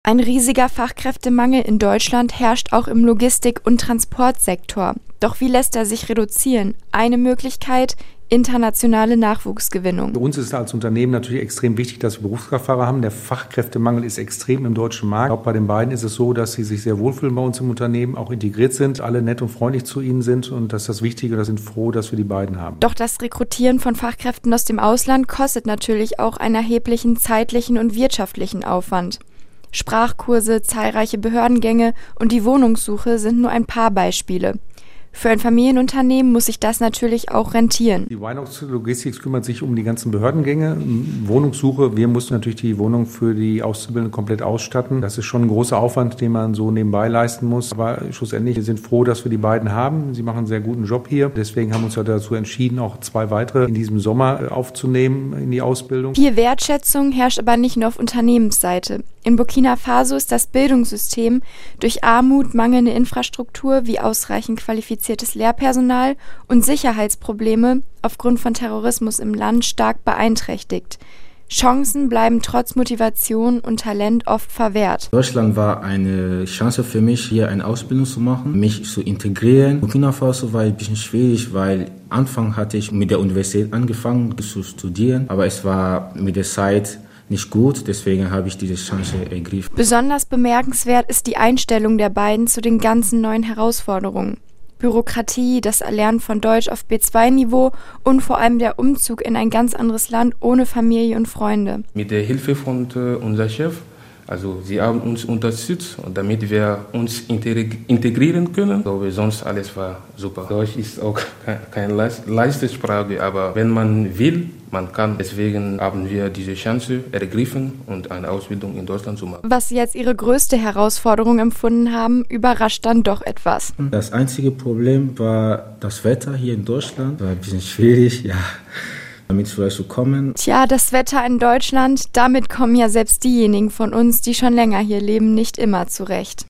Ein riesiger Fachkräftemangel in Deutschland herrscht auch im Logistik- und Transportsektor. Doch wie lässt er sich reduzieren? Eine Möglichkeit: internationale Nachwuchsgewinnung. Für uns ist als Unternehmen natürlich extrem wichtig, dass wir Berufskraftfahrer haben. Der Fachkräftemangel ist extrem im deutschen Markt. Auch bei den beiden ist es so, dass sie sich sehr wohlfühlen bei uns im Unternehmen, auch integriert sind, alle nett und freundlich zu ihnen sind, und das ist das Wichtige. Da sind froh, dass wir die beiden haben. Doch das Rekrutieren von Fachkräften aus dem Ausland kostet natürlich auch einen erheblichen zeitlichen und wirtschaftlichen Aufwand. Sprachkurse, zahlreiche Behördengänge und die Wohnungssuche sind nur ein paar Beispiele. Für ein Familienunternehmen muss sich das natürlich auch rentieren. Die Winox Logistics kümmert sich um die ganzen Behördengänge, Wohnungssuche. Wir mussten natürlich die Wohnung für die Auszubildenden komplett ausstatten. Das ist schon ein großer Aufwand, den man so nebenbei leisten muss. Aber schlussendlich, wir sind froh, dass wir die beiden haben. Sie machen einen sehr guten Job hier. Deswegen haben wir uns ja dazu entschieden, auch 2 weitere in diesem Sommer aufzunehmen in die Ausbildung. Viel Wertschätzung herrscht aber nicht nur auf Unternehmensseite. In Burkina Faso ist das Bildungssystem durch Armut, mangelnde Infrastruktur wie ausreichend qualifiziertes Lehrpersonal und Sicherheitsprobleme aufgrund von Terrorismus im Land stark beeinträchtigt. Chancen bleiben trotz Motivation und Talent oft verwehrt. Deutschland war eine Chance für mich, hier eine Ausbildung zu machen, mich zu integrieren. Burkina Faso war ein bisschen schwierig, weil Anfang hatte ich mit der Universität angefangen zu studieren, aber es war mit der Zeit nicht gut, deswegen habe ich diese Chance ergriffen. Besonders bemerkenswert ist die Einstellung der beiden zu den ganzen neuen Herausforderungen. Bürokratie, das Erlernen von Deutsch auf B2-Niveau und vor allem der Umzug in ein ganz anderes Land ohne Familie und Freunde. Mit der Hilfe von unserem Chef, also sie haben uns unterstützt, damit wir uns integrieren können. So, sonst alles war super. Deutsch ist auch keine leichte Sprache, aber wenn man will, man kann. Deswegen haben wir diese Chance ergriffen und eine Ausbildung in Deutschland zu machen. Was sie als ihre größte Herausforderung empfunden haben, überrascht dann doch etwas. Das einzige Problem war das Wetter hier in Deutschland. War ein bisschen schwierig, ja, damit vielleicht zu kommen. Tja, das Wetter in Deutschland, damit kommen ja selbst diejenigen von uns, die schon länger hier leben, nicht immer zurecht.